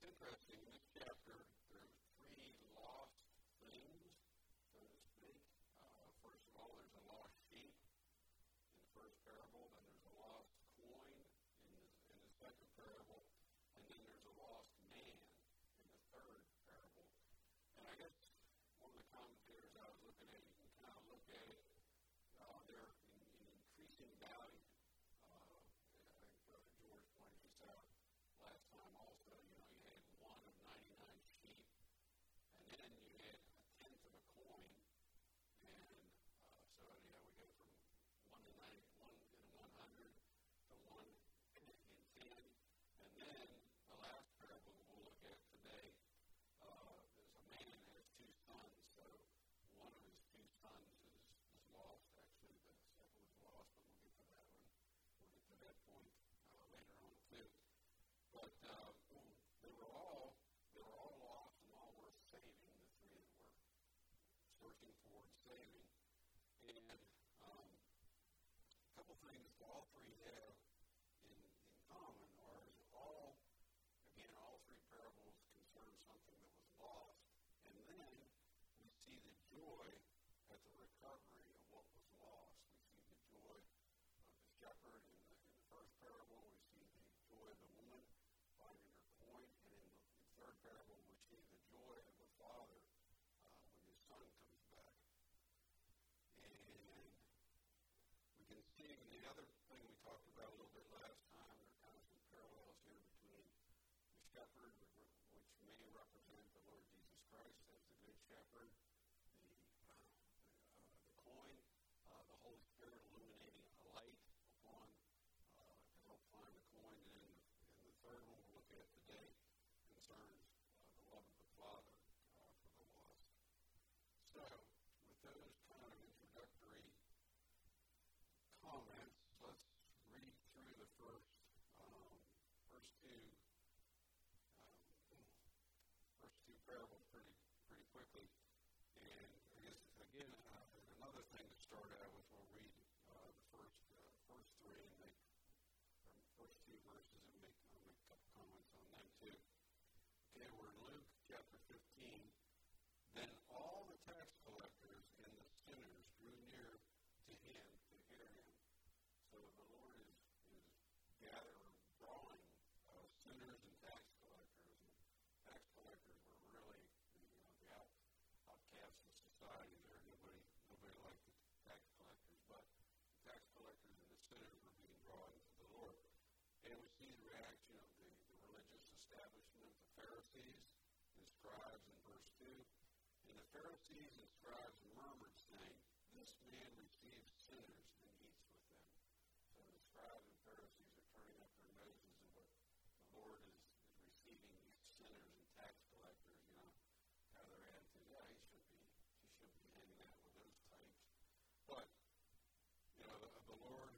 it's interesting, in this chapter, there's three lost things, so to speak. First of all, there's a lost sheep in the first parable, then there's a lost coin in the second parable, and then there's a lost man in the third parable. And I guess one of the commentators I was looking at, you can kind of look at it, they're in increasing value. I think Brother George pointed this out last time also. You had one of 99 sheep, and then you had a tenth of a coin, and so anyhow, we go from 1 in 90, 1 in 100 to 1 in 10, and then the last parable we'll look at today, there's a man who has two sons, so one of his two sons is lost. Actually, the second was lost, but we'll get to that one. We'll get to that point later on too. But they were all lost and all worth saving. The three that were searching for and saving. And a couple things all three have in common are all three parables concern something that was lost. And then we see the joy at the recovery of what was lost. We see the joy of the shepherd in the first parable. We see the joy of the woman finding her coin. And in the third parable, we see the joy of the father when his son comes back. And we can see the other thing we talked about a little bit last time, there are kind of some parallels here between the shepherd, which may represent the Lord Jesus Christ as the good shepherd, the coin, the Holy Spirit illuminating a light upon to help find the coin. And the third one we'll look at today concerns the love of the Father for the lost. So, with those kind of introductory comments, let's read through the first two parables pretty quickly. And I guess again, another thing to start out with, we'll read the first three and make first two verses and I'll make a couple comments on them too. Okay, we're in Luke chapter 15. Then all the tax collectors and the sinners drew near to him to hear him. So the Lord is drawing sinners and tax collectors. And tax collectors were really the outcasts of society. There, nobody liked the tax collectors, but the tax collectors and the sinners were being drawn to the Lord. And we see the reaction of the religious establishment, the Pharisees and scribes in verse 2. And the Pharisees and scribes murmured, saying, "This man receives sinners and eats with them." So the scribes and Pharisees are turning up their noses at what the Lord is receiving these sinners and tax collectors. How their attitude, she shouldn't be hanging out with those types. But, the Lord,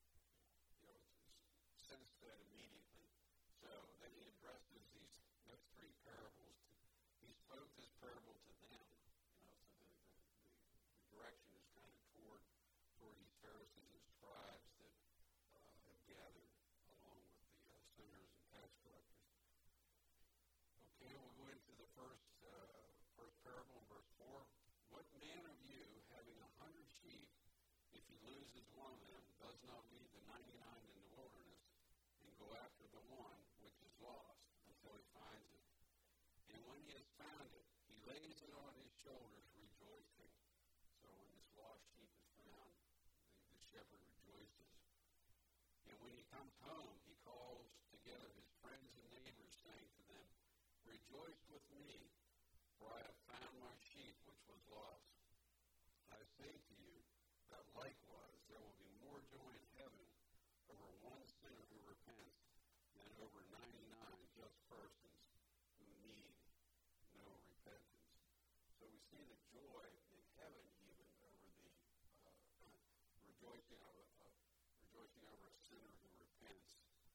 sensed that immediately. So then he addresses these next three parables. He spoke this parable to them. So the direction is kind of toward these Pharisees and scribes that have gathered along with the sinners and tax collectors. Okay, we'll go into the first parable in verse 4. What man of you, having 100 sheep, if he loses one of them, does not leave the 99 in the wilderness and go after the one which is lost until he finds it? And when he has found it, he lays it on his shoulders, rejoicing. So when this lost sheep is found, the shepherd rejoices. And when he comes home, he calls together his friends and neighbors, saying to them, "Rejoice with me, for I have found my sheep which was lost." I say to you that likewise there will be more joy in heaven over one sinner who repents than over 99 just persons who need no repentance. So we see the joy in heaven even over the rejoicing over a sinner who repents.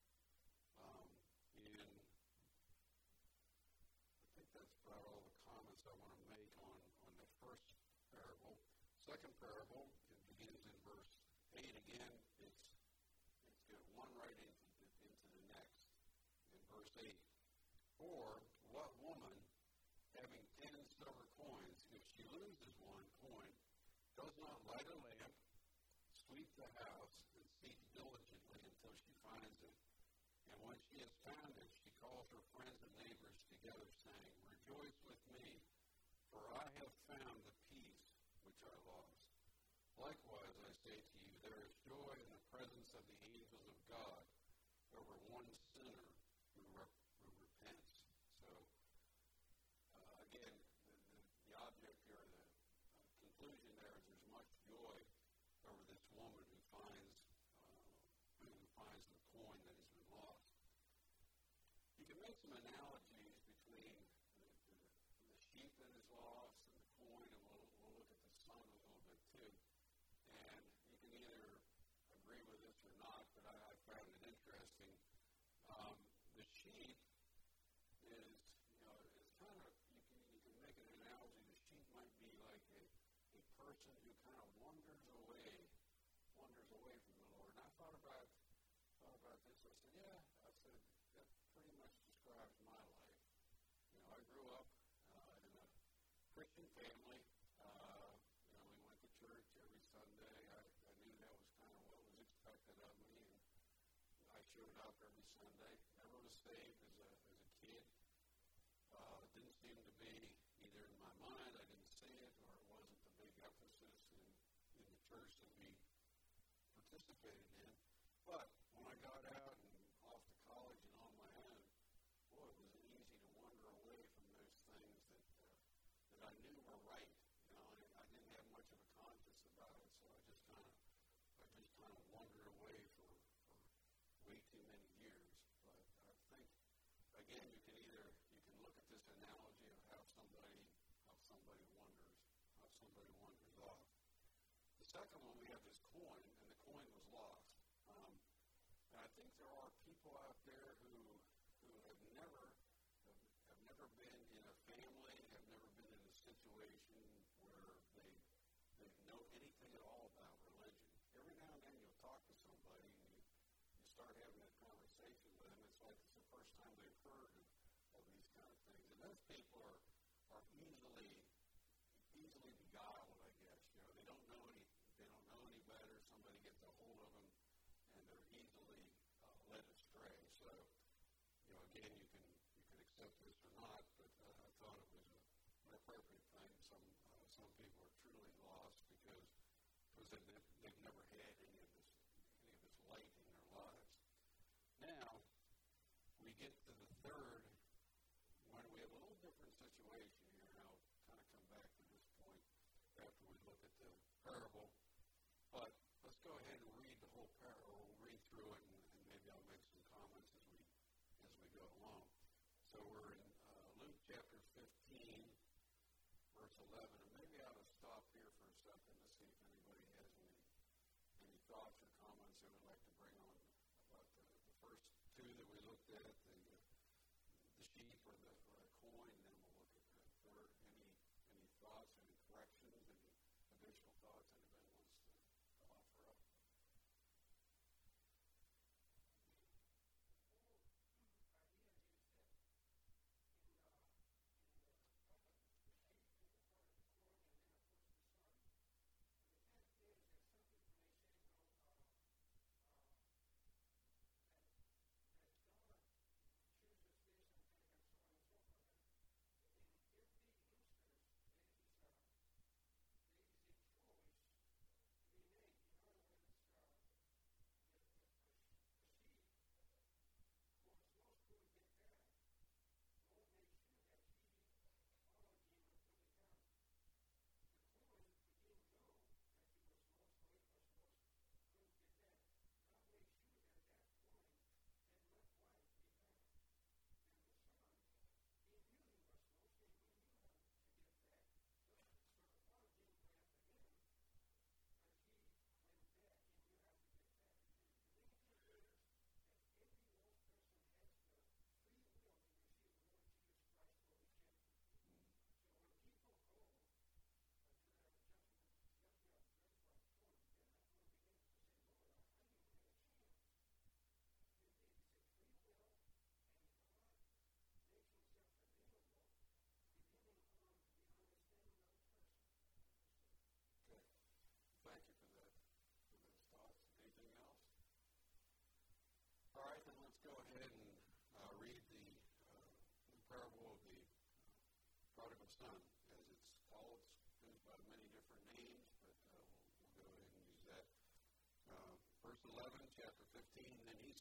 And I think that's about all the comments I want to make on the first parable. Second parable, it begins in verse 8 again. It's got one right into the next. In verse 8, Or what woman, having 10 silver coins, if she loses one coin, does not light a lamp, sweep the house, and seek diligently until she finds it? And when she has found it, she calls her friends and neighbors together, saying, Rejoice with me, for I have found the peace which I lost. Likewise, I say to you, there is joy in the presence of the angels of God over one sinner who repents. So, again, the object here, the conclusion there is there's much joy over this woman who finds the coin that has been lost. You can make some analogies between the sheep that is lost and the coin, and we'll look at the sun a little bit too. And you can either agree with this or not, but I found it interesting. The sheep is, it's kind of, you can make an analogy. The sheep might be like a person who kind of wanders away from the Lord. And I thought about this. I said, that pretty much describes my life. I grew up in a Christian family. We went to church every Sunday. I knew that was kind of what was expected of me, and I showed up every Sunday. Never was saved as a kid. It didn't seem to be either in my mind, I didn't see it, or it wasn't the big emphasis in the church that we participated in. But when I got out and off to college and on my own, boy, it was easy to wander away from those things that I knew were right. I didn't have much of a conscience about it, so I just kind of wandered away for way too many years. But I think, again, you can look at this analogy of how somebody wanders off. The second one, we have this coin, and the coin was lost. And I think there are people out there who have never been in a family, have never been in a situation where they know anything at all about religion. Every now and then you'll talk to somebody and you start having a conversation with them. It's like it's the first time they've heard of these kind of things. And those people are easily beguiled, I guess. They don't know any better. Somebody gets a hold of them, and they're easily led astray. So, again, you can accept this or not, but I thought it was an appropriate thing. Some people are truly lost because they've never had any of this light in their lives. Now, we get to the third, when we have a little different situation here, and I'll kind of come back to this point after we look at the parable. But let's go ahead and read the whole parable. We'll read through it, and maybe I'll make some comments as we go along. So we're in Luke chapter 15, verse 11. And maybe I ought to stop here for a second to see if anybody has any thoughts or comments they would like to bring on about the first two that we looked at, the sheep or the coin, and then we'll look at the third. Any thoughts, any corrections, any additional thoughts anybody wants to offer up?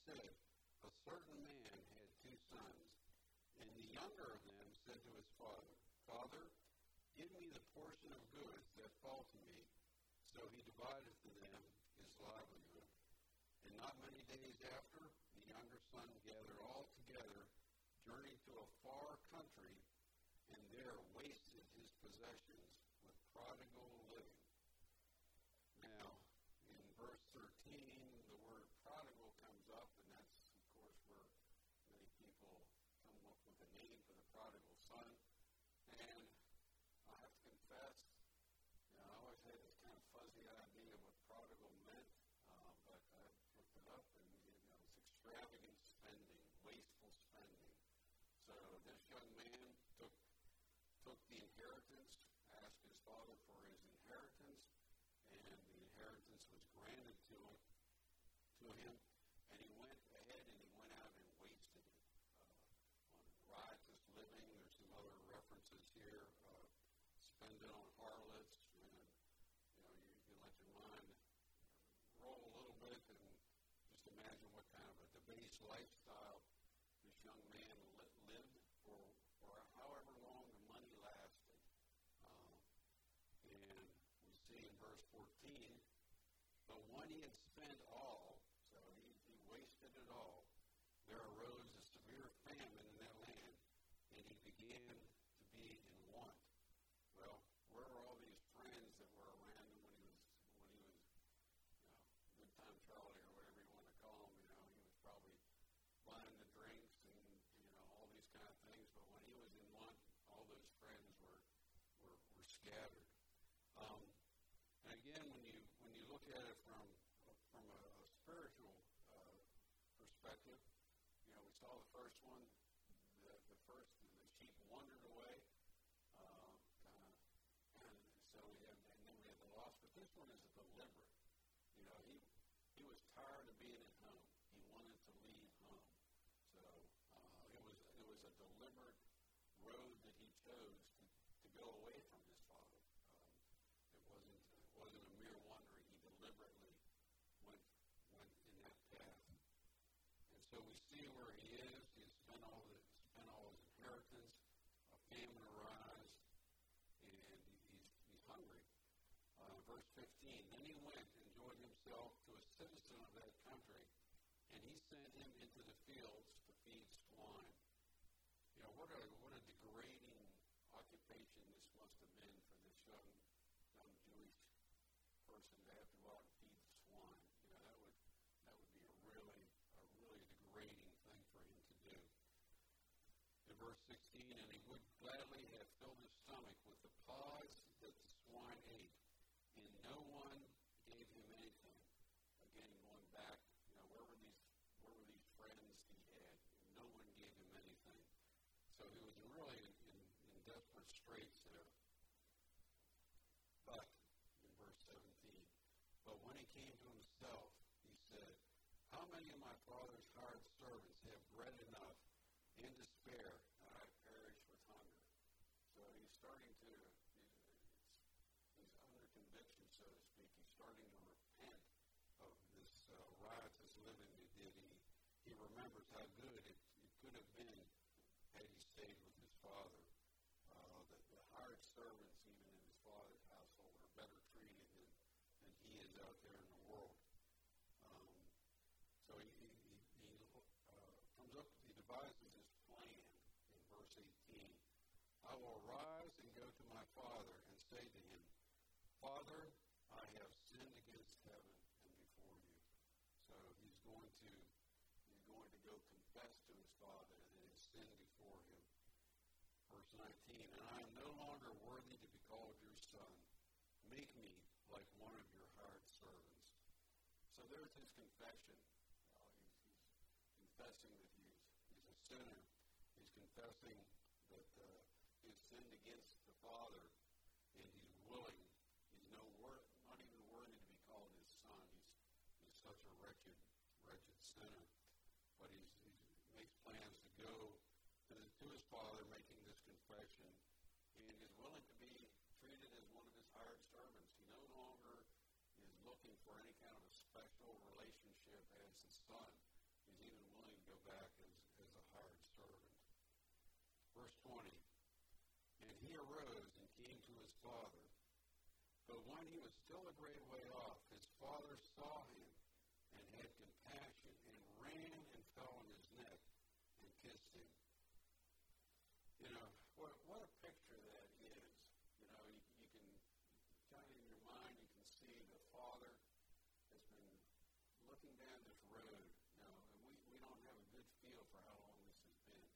said, a certain man had 2 sons, and the younger of them said to his father, Father, give me the portion of goods that fall to me. So he divided to them his livelihood. And not many days after, the younger son gathered all together, journeyed to a far country, and there wasted his possessions with prodigal living. Now, in verse 13, the word prodigal comes up, and that's, of course, where many people come up with a name for the prodigal son. And I have to confess, I always had this kind of fuzzy idea of what prodigal meant, but I looked it up, and it's extravagant spending, wasteful spending. So this young man took the inheritance, asked his father for his inheritance, and the inheritance was granted to him, and he went ahead and he went out and wasted it on riotous living. There's some other references here. Spend it on harlots, and you can let your mind roll a little bit and just imagine what kind of a debased lifestyle this young man lived for however long the money lasted. And we see in verse 14, but when he had spent all, so he wasted it all, there arose a severe famine in that land, and he began to be in want. Well, where were all these friends that were around him when he was good time Charlie or whatever you want to call him? He was probably buying the drinks and all these kind of things. But when he was in want, all those friends were scattered. And again, when you look at it from a spiritual perspective, we saw the first one. The sheep wandered away. And then we had the loss. But this one is deliberate. He was tired of being at home. He wanted to leave home. So it was a deliberate road that he chose to go away from his father. It wasn't a mere wandering. He deliberately went in that path. And so we see where he is. He spent all his inheritance. A famine arose, and he's hungry. Verse 15, then he went and joined himself to a citizen of that country, and he sent him into the fields to feed swine. What a degrading occupation this must have been for this young Jewish person to have to go out and feed the swine. That would be a really degrading thing for him to do. In verse 16, and he would gladly have filled his stomach with the pods that the swine ate, and no one gave him anything. Again, going back, where were these friends he had? No one gave him anything. So he was really in desperate straits there. But, in verse 17, but when he came to himself, he said, how many of my father's hired servants have bread enough and to spare, and I perish with hunger? So he's starting to, he's under conviction, so to speak. He's starting to repent of this riotous living he did. He remembers how good it could have been had he stayed with his father. The hired servants, even in his father's household, are better treated than he is out there in the world. So he comes up, he devises his plan in verse 18. I will arise and go to my father and say to him, Father, I have sinned against heaven and before you. So he's going to go confess to his father that he has sinned before him. Verse 19, and I am no longer worthy to be called your son. Make me like one of your hired servants. So there's his confession. He's confessing that he's a sinner. He's confessing that he has sinned against the Father, and he's willing. He's not even worthy to be called his son. He's such a wretched sinner. But he makes plans to go to his father, making this confession, and is willing to be treated as one of his hired servants. He no longer is looking for any kind of a special relationship as his son. He's back as a hired servant. Verse 20, and he arose and came to his father. But when he was still a great way off, his father saw him and had compassion and ran and fell on his neck and kissed him. You know, what a picture that is. You know, you can kind of in your mind, you can see the father has been looking down this road. You know, and we don't have a good feel for how long this has been.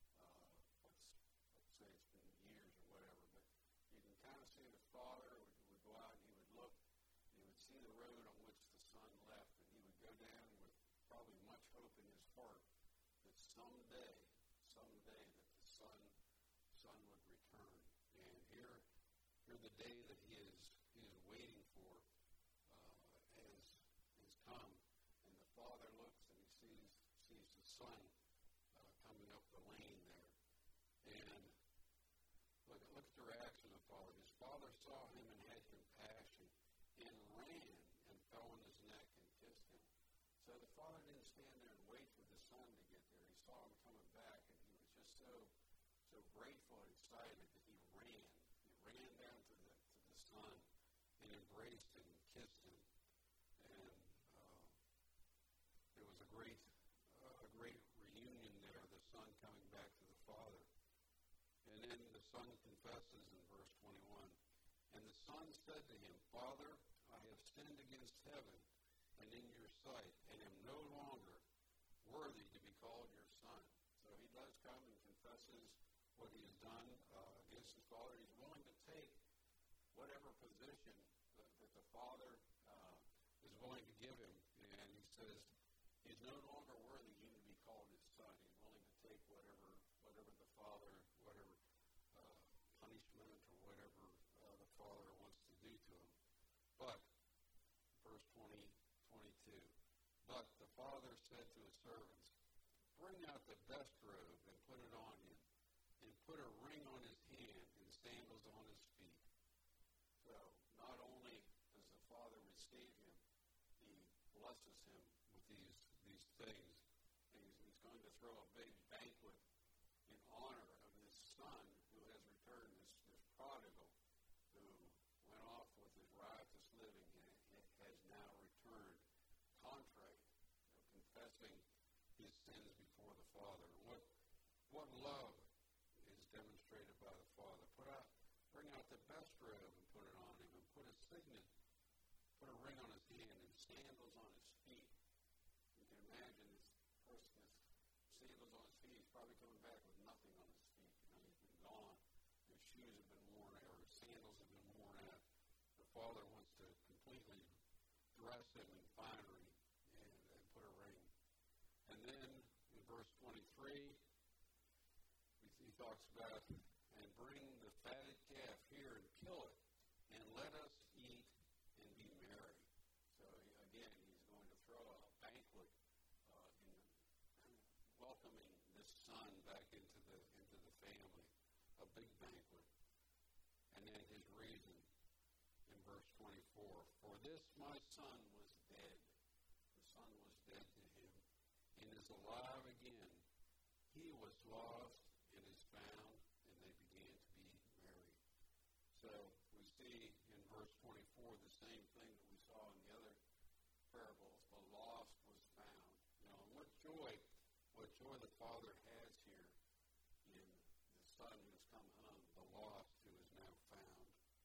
Let's say it's been years or whatever, but you can kind of see the father would go out and he would look, and he would see the road on which the son left, and he would go down with probably much hope in his heart that someday that the son would return. And here the day that he is waiting for has come, and the father looks and he sees the son coming up the lane there. And look at the reaction of the father. His father saw him and had compassion and ran and fell on his neck and kissed him. So the father didn't stand there and wait for the son to get there. He saw him coming back, and he was just so grateful and excited that he ran. He ran down to the son and embraced him and kissed him. And it was a great reunion there, the son coming back to the father. And then the son confesses in verse 21. And the son said to him, Father, I have sinned against heaven and in your sight, and am no longer worthy to be called your son. So he does come and confesses what he has done against his father. He's willing to take whatever position that the father is willing to give him. And he says he's no longer worthy even to be called his son. He's willing to take whatever the father, whatever punishment or whatever the father wants to do to him. But, verse 22, but the father said to his servants, bring out the best robe and put it on him, and put a ring on his hand and sandals on his feet. So, not only does the father receive him, he blesses him with these things. And he's going to throw a big banquet in honor of his son who has returned, this prodigal who went off with his riotous living and has now returned contrite, confessing his sins before the Father. What love is demonstrated by the Father. Bring out the best robe and put it on him, and put a signet, put a ring on his hand and sandals on his feet. You can imagine this person with sandals on his feet. He's probably coming back with nothing on his feet. You know, he's been gone. His shoes have been worn out, or his sandals have been worn out. The Father wants to completely dress him in finery and put a ring. And then in verse 23, he talks about, and bring the fatted calf here and kill it, and let us eat and be merry. So again, he's going to throw a banquet in welcoming this son back into the family, a big banquet. And then his reason in verse 24, for this my son was dead. The son was dead to him, and is alive again. He was lost and is found, and they began to be merry. So we see in verse 24 the same thing that we saw in the other parables. The lost was found. You know, and what joy the Father has here in the son who has come home, the lost who is now found.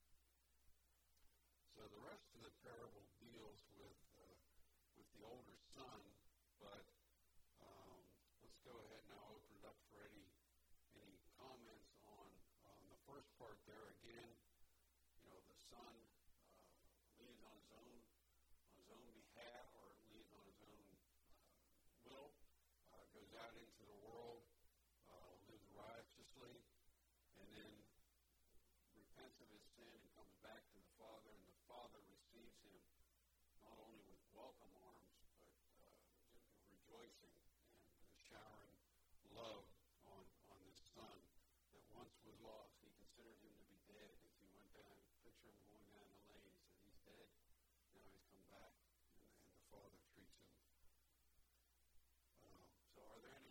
So the rest of the parable deals with the older son, but let's go ahead now open it up for any comments on the first part there. Again, you know, the son leads on his own behalf, or leads on his own will, goes out into the world, lives righteously, and then repents of his sin and comes back to the Father, and the Father receives him not only with welcome arms, but rejoicing and showering love on this son that once was lost. He considered him to be dead. If you went down, picture him going down the lane, he said, he's dead. Now he's come back, and the Father treats him. So are there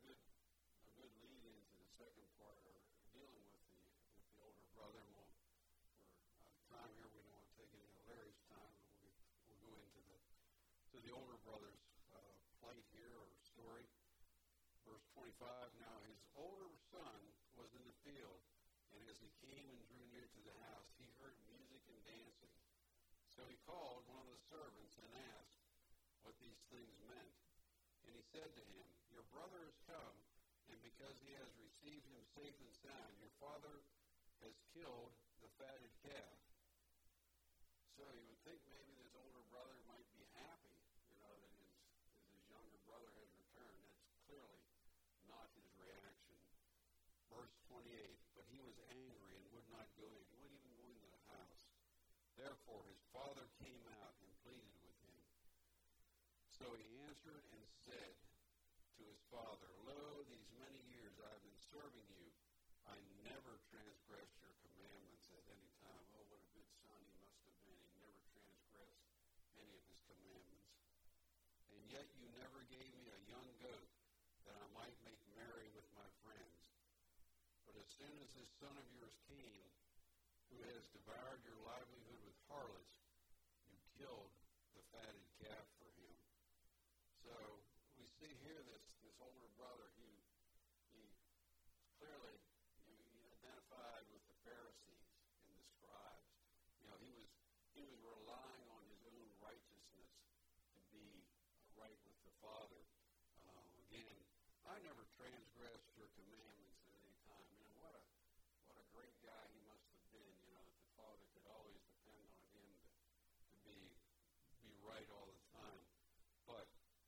good lead into the second part, or dealing with the older brother. We're time here. We don't want to take any of Larry's time, but we'll go into the older brother's plight here, or story. Verse 25. Now his older son was in the field, and as he came and drew near to the house, he heard music and dancing. So he called one of the servants and asked what these things meant. And he said to him, your brother has come, and because he has received him safe and sound, your father has killed the fatted calf. So you would think maybe this older brother might be happy, that his younger brother has returned. That's clearly not his reaction. Verse 28, but he was angry and would not go in. He wouldn't even go into the house. Therefore his father came out and pleaded with him. So he answered and said to his father, lo, these many years I have been serving you. I never transgressed your commandments at any time. Oh, what a good son he must have been. He never transgressed any of his commandments. And yet you never gave me a young goat that I might make merry with my friends. But as soon as this son of yours came, who has devoured your livelihood with harlots, you killed the fatted calf for him. So we see here this older brother, he clearly he identified with the Pharisees and the scribes. He was relying on his own righteousness to be right with the Father. Again, I never transgressed your commandments at any time. What a great guy he must have been. That the Father could always depend on him to be right all the time. But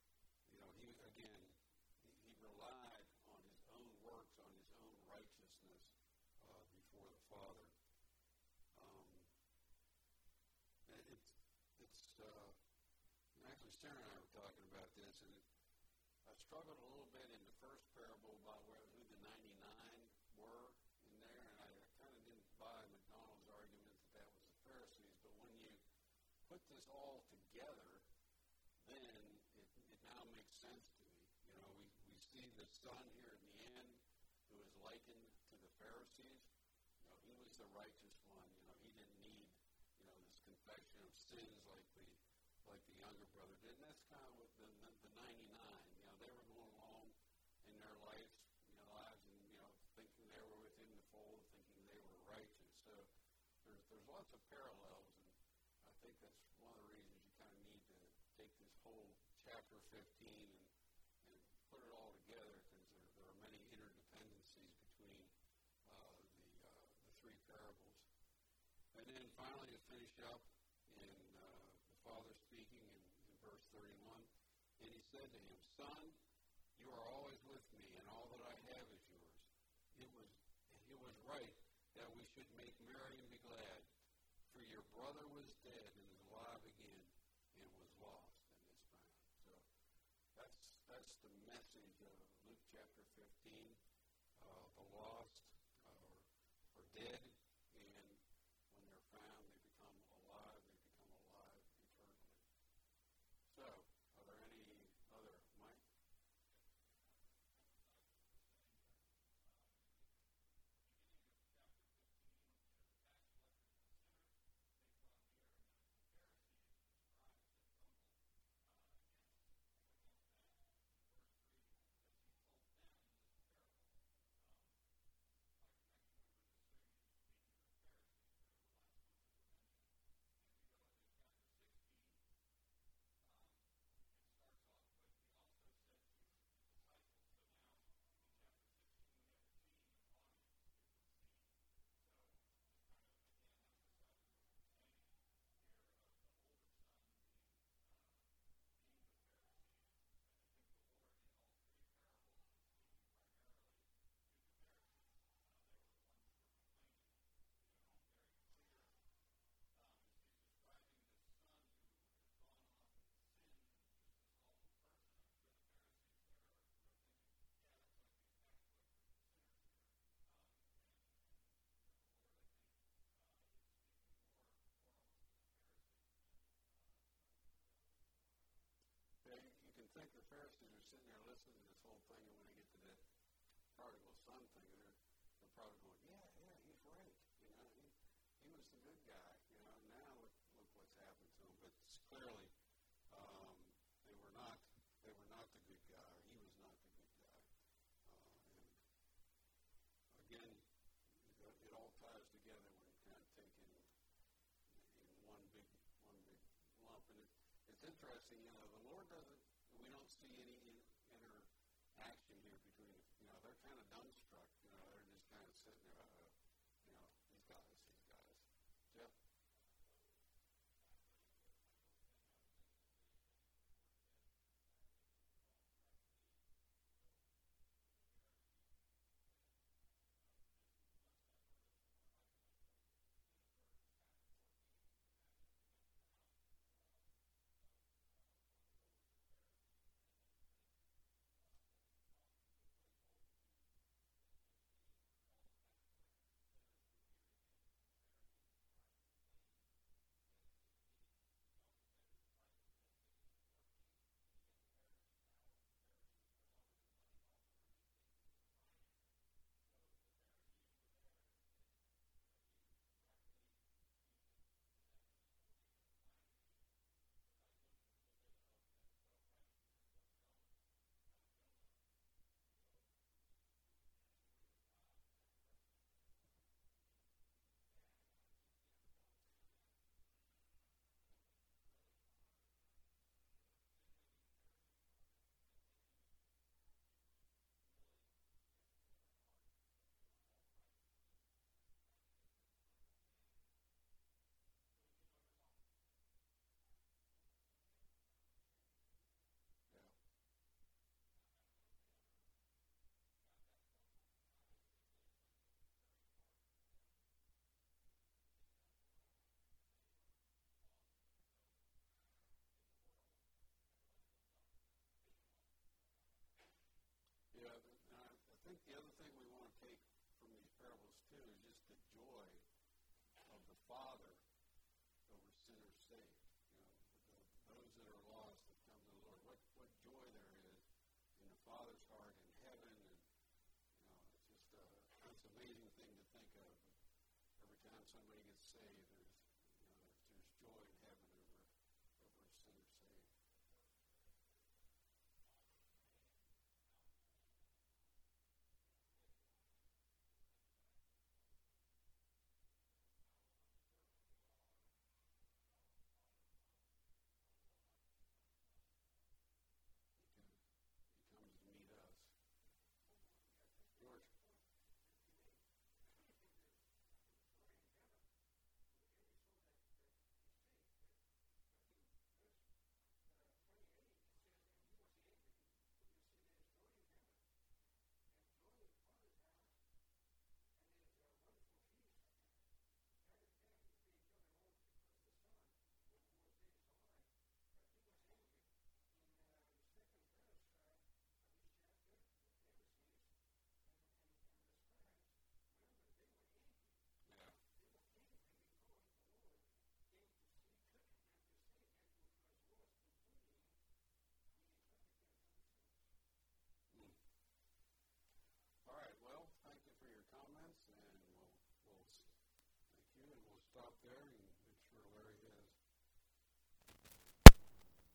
he relied on his own works, on his own righteousness before the Father. Actually, Sarah and I were talking about this, and I struggled a little bit in the first parable about who the 99 were in there, and I kind of didn't buy McDonald's argument that was the Pharisees. But when you put this all together, then it now makes sense to me. We see the son here in the end who is likened to the Pharisees. He was the righteous one. He didn't need this confession of sins like the younger brother did. And that's kind of what the 99. They were going along in their lives and thinking they were within the fold, thinking they were righteous. So there's lots of parallels, and I think that's one of the reasons you kind of need to take this whole chapter 15 and put it all together, because there are many interdependencies between the three parables. And then finally, to finish up in the Father speaking in verse 31, and he said to him, son, you are always with me, and all that I have is yours. It was right that we should make merry and be glad, for your brother was dead and is alive again, and was lost and is found. So that's the message of Luke chapter 15. The lost are dead, and when they're found, they become alive. They become alive eternally. So, are there any other, Mike? You can think the Pharisees are sitting there listening to this whole thing, and when they get to that probably going, yeah, he's right. He was the good guy. Now look what's happened to him. But clearly, they were not the good guy. Or he was not the good guy. And again, it all ties together when kind of taken in one big lump. And it's interesting. The Lord doesn't. We don't see any interaction here between. They're kind of dumbstruck. They're just kind of sitting there. These guys. Jeff. Yeah. Yeah, I think the other thing we want to take from these parables too is just the joy of the Father over sinners saved. Those that are lost that come to the Lord. What joy there is in the Father's heart in heaven, and it's just it's an amazing thing to think of. Every time somebody gets saved, there's joy in heaven over a sinner saved. He comes to meet us. George. Yeah. Mm. All right. Well, thank you for your comments, and we'll thank you, and we'll stop there.